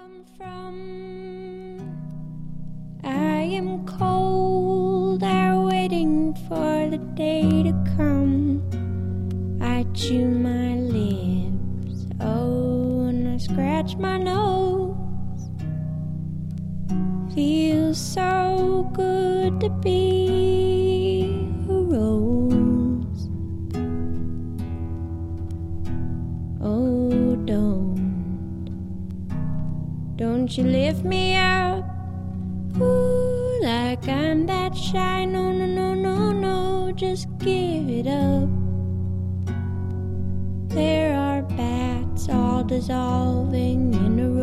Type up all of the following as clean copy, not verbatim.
come from? I am cold, I'm waiting for the day to come. I chew my lips, oh, and I scratch my nose. Feels so good to be a rose. Oh, don't you lift me up, ooh, like I'm that shy. No, no, no, no, no, just give it up. There are bats all dissolving in a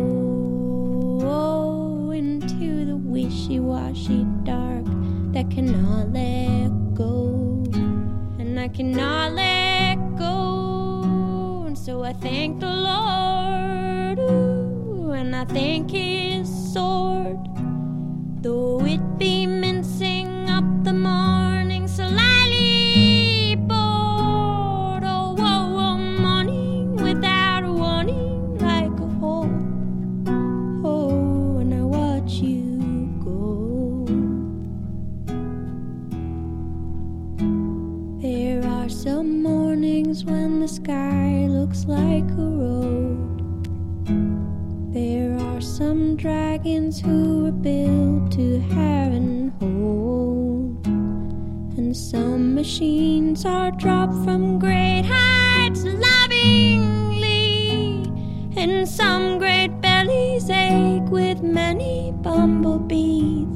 row into the wishy-washy dark that cannot let go, and I cannot let go. And so I thank the Lord, ooh, and I thank His sword, though it be mincing up the morning slightly bored. Oh, oh, oh, morning without a warning, like a hole. Oh, and I watch you go. There are some mornings when the sky looks like a road. There are some dragons who are built to have and hold, and some machines are dropped from great heights lovingly, and some great bellies ache with many bumblebees